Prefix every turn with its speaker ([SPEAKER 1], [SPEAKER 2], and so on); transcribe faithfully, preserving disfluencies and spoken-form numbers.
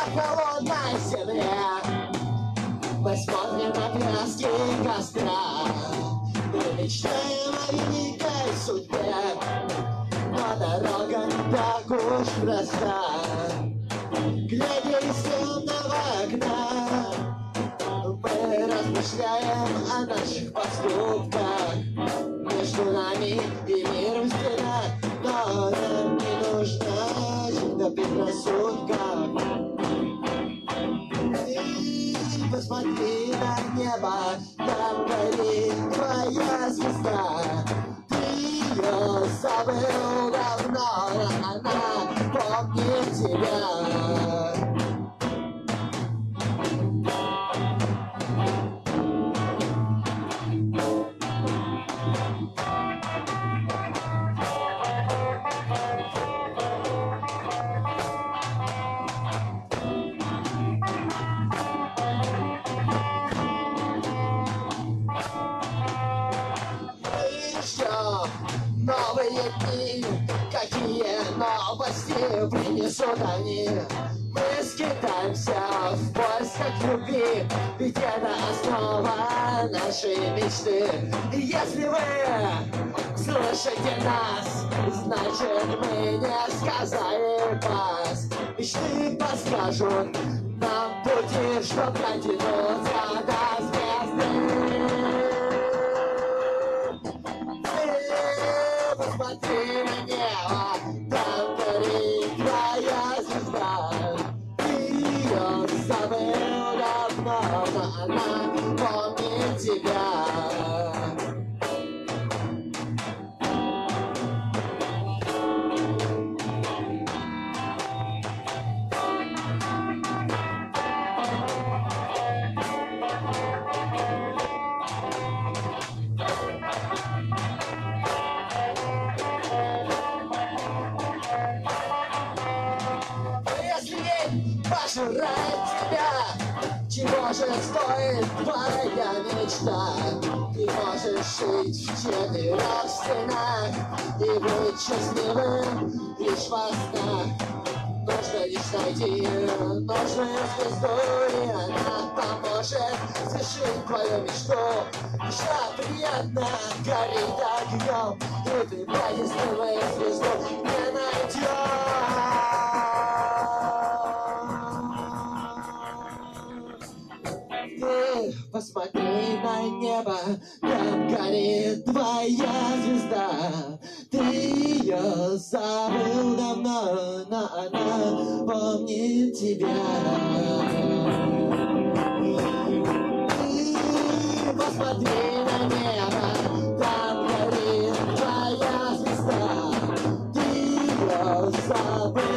[SPEAKER 1] на холодной земле. Мы смотрим на пляски костра, мы мечтаем о великой судьбе, но дорога не так уж проста. Глядя из темного окна, мы размышляем о наших поступках. Между нами и миром стена, но нам не нужно жить на предрассудках. Ты посмотри на небо, там горит твоя звезда. Ты ее забыл давно, но она помнит тебя. Новые дни, какие новости принесут они? Мы скитаемся в поисках любви, ведь это основа нашей мечты. И если вы слышите нас, значит мы не сказали пас. Мечты подскажут нам пути, чтоб дотянуться до звезды. Посмотри на небо, там горит твоя звезда. Ты ее забыл давно, но она помнит тебя. Пожирает тебя, чего же стоит твоя мечта? Ты можешь жить в четырех стенах и быть счастливым лишь во снах. Нужно лишь найти нужную звезду, и она поможет совершить твою мечту. Душа приятно горит огнем, и ты единственную звезду не найдешь. Ты посмотри на небо, там горит твоя звезда. Ты ее забыл давно, но она помнит тебя. Ты посмотри на небо, там горит твоя звезда. Ты ее забыл.